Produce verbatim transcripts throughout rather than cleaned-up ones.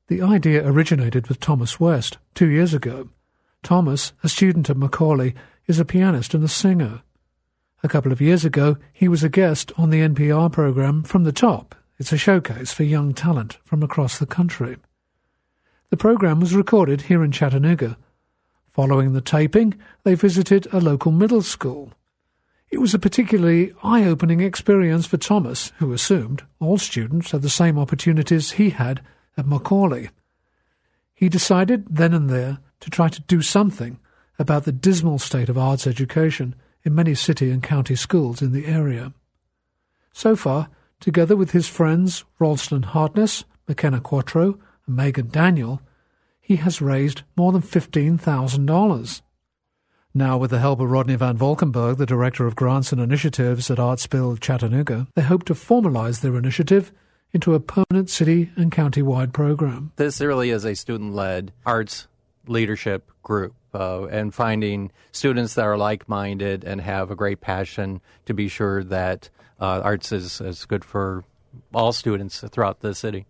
The idea originated with Thomas West two years ago. Thomas, a student at Macaulay, is a pianist and a singer. A couple of years ago, he was a guest on the N P R program From the Top. It's a showcase for young talent from across the country. The program was recorded here in Chattanooga. Following the taping, they visited a local middle school. It was a particularly eye-opening experience for Thomas, who assumed all students had the same opportunities he had at Macaulay. He decided then and there to try to do something about the dismal state of arts education in many city and county schools in the area. So far, together with his friends Ralston Hartness, McKenna Quattro, and Megan Daniel, he has raised more than fifteen thousand dollars. Now, with the help of Rodney Van Valkenburg, the Director of Grants and Initiatives at Artsville, Chattanooga, they hope to formalize their initiative into a permanent city and county-wide program. This really is a student-led arts leadership group, uh, and finding students that are like-minded and have a great passion to be sure that uh, arts is, is good for all students throughout the city.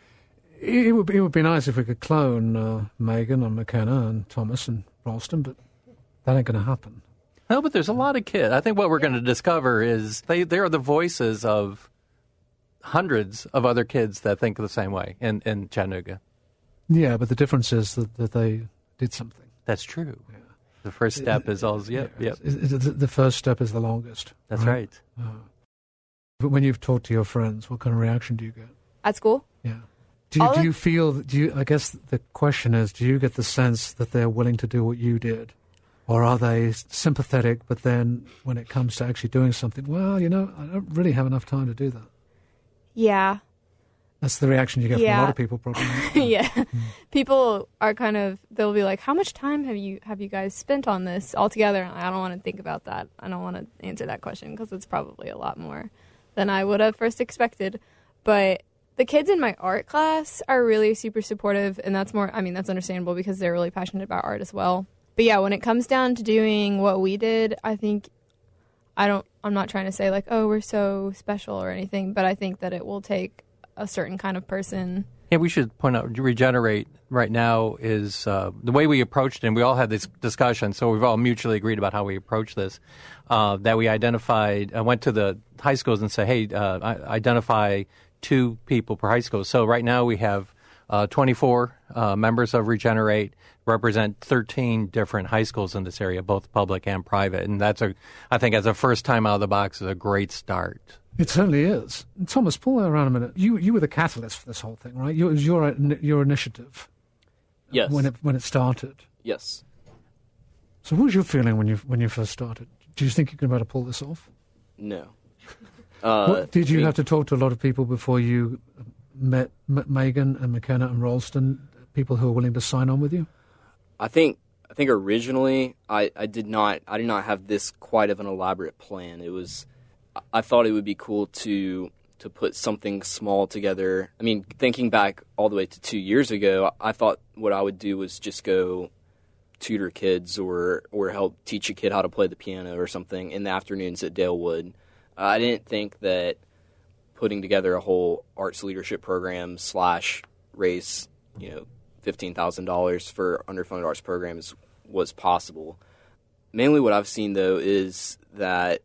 It would, it would be nice if we could clone uh, Megan and McKenna and Thomas and Ralston, but that ain't going to happen. No, but there's a lot of kids. I think what we're going to discover is they, they are the voices of hundreds of other kids that think the same way in, in Chattanooga. Yeah, but the difference is that, that they did something. That's true. Yeah. The first step is always, yep, yeah, yep. The first step is the longest. That's right. right. Uh, but when you've talked to your friends, what kind of reaction do you get? At school? Yeah. Do you, do you feel, do you, I guess the question is, do you get the sense that they're willing to do what you did? Or are they sympathetic, but then when it comes to actually doing something, well, you know, I don't really have enough time to do that? Yeah. That's the reaction you get yeah. from a lot of people, probably. yeah. Mm. People are kind of, they'll be like, how much time have you have you guys spent on this altogether? And I don't want to think about that. I don't want to answer that question because it's probably a lot more than I would have first expected. But the kids in my art class are really super supportive, and that's more, I mean, that's understandable because they're really passionate about art as well. But yeah, when it comes down to doing what we did, I think, I don't, I'm not trying to say like, oh, we're so special or anything, but I think that it will take a certain kind of person. Yeah, we should point out, Regenerate right now is uh, the way we approached it, and we all had this discussion, so we've all mutually agreed about how we approach this, uh, that we identified, I went to the high schools and said, hey, uh, identify two people per high school. So right now we have uh, twenty-four uh, members of Regenerate, represent thirteen different high schools in this area, both public and private. And that's, a, I think, as a first time out of the box, is a great start. It certainly is. Thomas, pull that around a minute. You you were the catalyst for this whole thing, right? You, it was your your initiative. Yes. When it when it started. Yes. So what was your feeling when you when you first started? Did you think you could be able to pull this off? No. Uh, what, did you I mean, have to talk to a lot of people before you met M- Megan and McKenna and Ralston, people who were willing to sign on with you? I think I think originally I, I did not I did not have this quite of an elaborate plan. It was I thought it would be cool to to put something small together. I mean, thinking back all the way to two years ago, I thought what I would do was just go tutor kids or or help teach a kid how to play the piano or something in the afternoons at Dalewood. Uh, I didn't think that putting together a whole arts leadership program slash raise, you know, fifteen thousand dollars for underfunded arts programs was possible. Mainly what I've seen, though, is that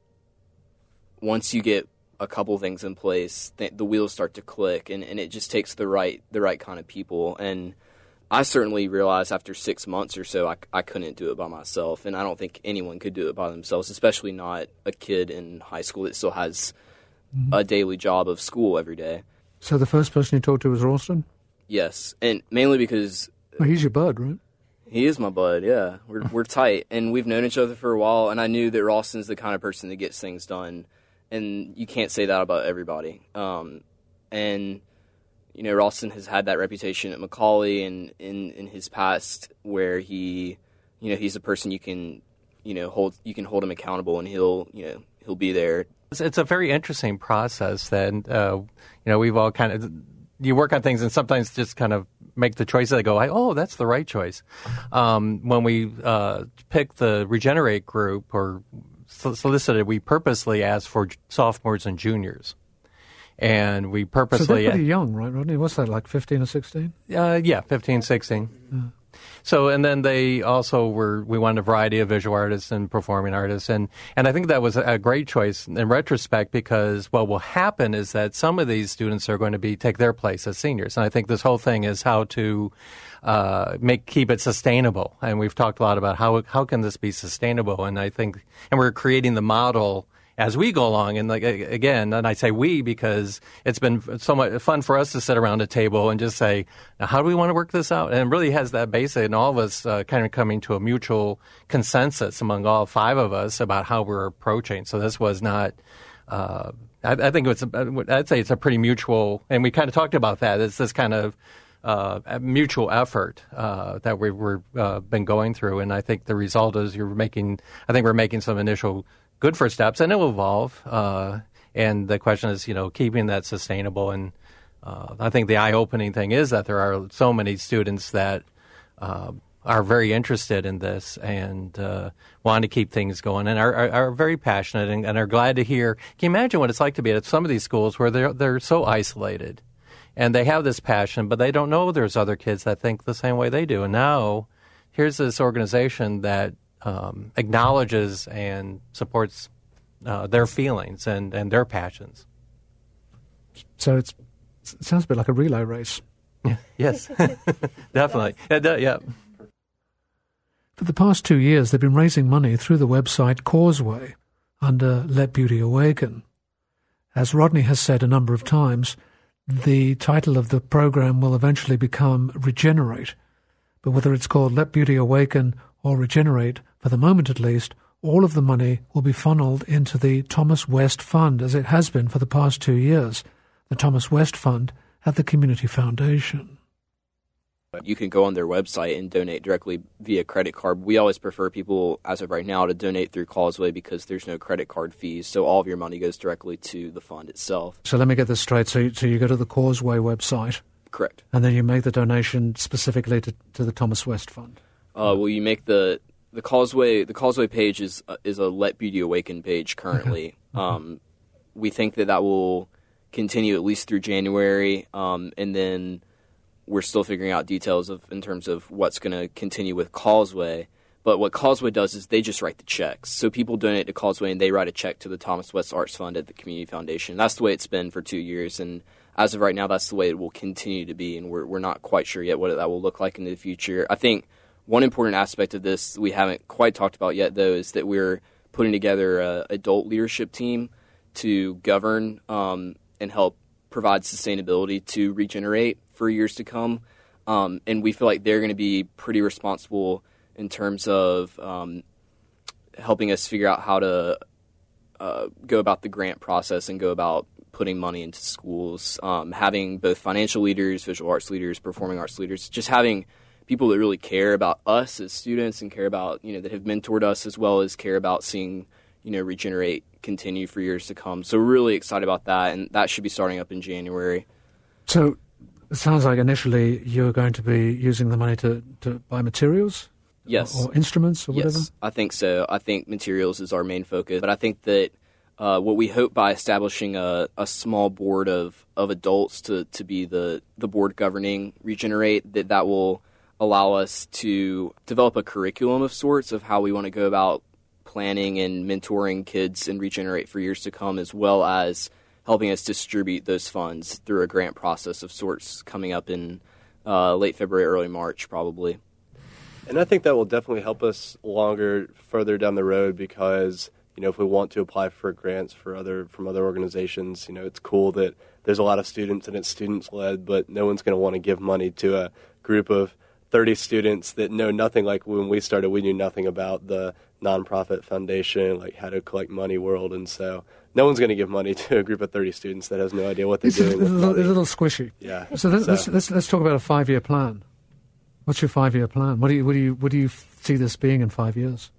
once you get a couple things in place, th- the wheels start to click, and, and it just takes the right the right kind of people. And I certainly realized after six months or so I, I couldn't do it by myself, and I don't think anyone could do it by themselves, especially not a kid in high school that still has mm-hmm. a daily job of school every day. So the first person you talked to was Ralston? Yes, and mainly because... Well, he's your bud, right? He is my bud, yeah. We're we're tight, and we've known each other for a while, and I knew that Ralston's the kind of person that gets things done, and you can't say that about everybody. Um, and... You know, Ralston has had that reputation at Macaulay and in, in his past where he, you know, he's a person you can, you know, hold you can hold him accountable, and he'll, you know, he'll be there. It's, it's a very interesting process that, uh, you know, we've all kind of, you work on things and sometimes just kind of make the choice that go, oh, that's the right choice. Um, when we uh, picked the Regenerate group or solicited, we purposely asked for sophomores and juniors. And we So purposely... they're pretty young, right, Rodney? What's that, like fifteen or sixteen? Uh, yeah, fifteen, sixteen. Yeah. So, and then they also were, we wanted a variety of visual artists and performing artists. And, and I think that was a great choice in retrospect, because what will happen is that some of these students are going to be, take their place as seniors. And I think this whole thing is how to uh, make, keep it sustainable. And we've talked a lot about how, how can this be sustainable? And I think, and we're creating the model as we go along. And like, again, and I say we because it's been so much fun for us to sit around a table and just say, now, how do we want to work this out? And it really has that basis, and all of us uh, kind of coming to a mutual consensus among all five of us about how we're approaching. So this was not, uh, I, I think it's, a, I'd say it's a pretty mutual, and we kind of talked about that. It's this kind of uh, mutual effort uh, that we've we're, uh, been going through. And I think the result is you're making, I think we're making some initial good first steps, and it will evolve. Uh, and the question is, you know, keeping that sustainable. And uh, I think the eye-opening thing is that there are so many students that uh, are very interested in this and uh, want to keep things going, and are, are, are very passionate and, and are glad to hear. Can you imagine what it's like to be at some of these schools where they're they're so isolated, and they have this passion, but they don't know there's other kids that think the same way they do. And now here's this organization that Um, acknowledges and supports uh, their feelings and, and their passions. So it's, it sounds a bit like a relay race. Yes, definitely. It does, yeah. For the past two years, they've been raising money through the website Causeway under Let Beauty Awaken. As Rodney has said a number of times, the title of the program will eventually become Regenerate. But whether it's called Let Beauty Awaken or Regenerate, for the moment at least, all of the money will be funneled into the Thomas West Fund, as it has been for the past two years, the Thomas West Fund at the Community Foundation. You can go on their website and donate directly via credit card. We always prefer people, as of right now, to donate through Causeway because there's no credit card fees, so all of your money goes directly to the fund itself. So let me get this straight. So you, so you go to the Causeway website. Correct. And then you make the donation specifically to, to the Thomas West Fund. Uh, well, you make the the Causeway the Causeway page is uh, is a Let Beauty Awaken page currently. Okay. Um, we think that that will continue at least through January, um, and then we're still figuring out details of in terms of what's going to continue with Causeway. But what Causeway does is they just write the checks. So people donate to Causeway and they write a check to the Thomas West Arts Fund at the Community Foundation. That's the way it's been for two years, and as of right now, that's the way it will continue to be. And we're we're not quite sure yet what that will look like in the future. I think one important aspect of this we haven't quite talked about yet, though, is that we're putting together an adult leadership team to govern um, and help provide sustainability to Regenerate for years to come. Um, and we feel like they're going to be pretty responsible in terms of um, helping us figure out how to uh, go about the grant process and go about putting money into schools, um, having both financial leaders, visual arts leaders, performing arts leaders, just having people that really care about us as students and care about, you know, that have mentored us, as well as care about seeing, you know, Regenerate continue for years to come. So we're really excited about that, and that should be starting up in January. So it sounds like initially you're going to be using the money to, to buy materials? Yes. Or, or instruments or whatever? Yes, I think so. I think materials is our main focus, but I think that uh, what we hope by establishing a, a small board of, of adults to, to be the, the board governing Regenerate, that that will allow us to develop a curriculum of sorts of how we want to go about planning and mentoring kids in Regenerate for years to come, as well as helping us distribute those funds through a grant process of sorts coming up in uh, late February, early March, probably. And I think that will definitely help us longer, further down the road, because, you know, if we want to apply for grants for other from other organizations, you know, it's cool that there's a lot of students and it's students-led, but no one's going to want to give money to a group of thirty students that know nothing. Like when we started, we knew nothing about the nonprofit foundation, like how to collect money world, and so no one's going to give money to a group of thirty students that has no idea what they're It's doing. a, with little, money. a little squishy. Yeah. So, let's, So- let's, let's let's talk about a five-year plan. What's your five-year plan? What do you what do you what do you see this being in five years?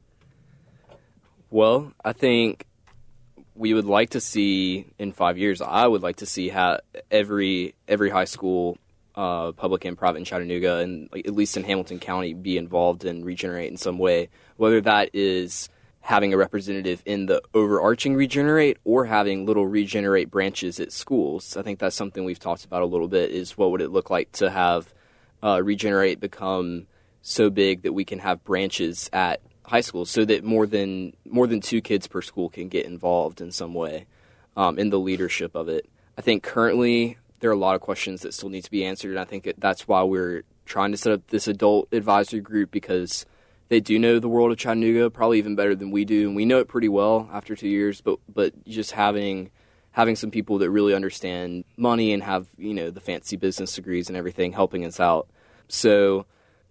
Well, I think we would like to see in five years. I would like to see how every every high school, uh, public and private in Chattanooga, and like, at least in Hamilton County, be involved in Regenerate in some way. Whether that is having a representative in the overarching Regenerate or having little Regenerate branches at schools. I think that's something we've talked about a little bit, is what would it look like to have uh, Regenerate become so big that we can have branches at high schools so that more than more than two kids per school can get involved in some way um, in the leadership of it. I think currently there are a lot of questions that still need to be answered, and I think that's why we're trying to set up this adult advisory group, because they do know the world of Chattanooga probably even better than we do, and we know it pretty well after two years. But but just having having some people that really understand money and have, you know, the fancy business degrees and everything helping us out. So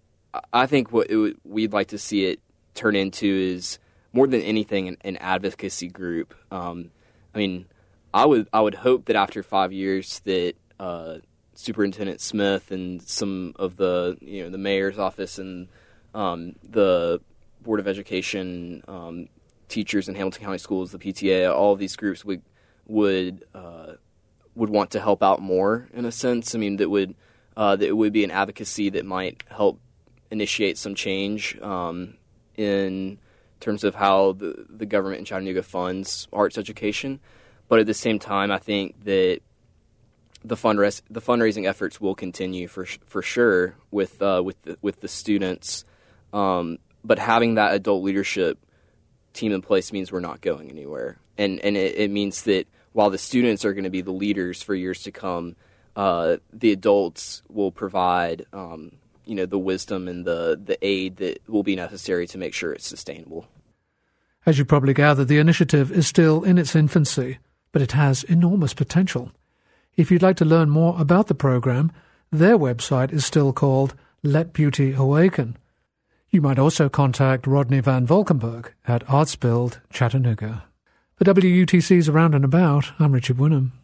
I think what it would, we'd like to see it turn into is more than anything an, an advocacy group. Um, I mean, I would I would hope that after five years that uh, Superintendent Smith and some of the you know the mayor's office and um, the Board of Education, um, teachers in Hamilton County Schools, the P T A, all of these groups would would uh, would want to help out more in a sense. I mean, that would uh, that it would be an advocacy that might help initiate some change um, in terms of how the, the government in Chattanooga funds arts education. But at the same time, I think that the fundra- the fundraising efforts will continue for for sure with uh, with the, with the students. Um, but having that adult leadership team in place means we're not going anywhere, and and it, it means that while the students are going to be the leaders for years to come, uh, the adults will provide um, you know the wisdom and the the aid that will be necessary to make sure it's sustainable. As you probably gather, the initiative is still in its infancy, but it has enormous potential. If you'd like to learn more about the program, their website is still called Let Beauty Awaken. You might also contact Rodney Van Valkenburg at Artsbuild Chattanooga. For W U T C's Around and About, I'm Richard Wynnum.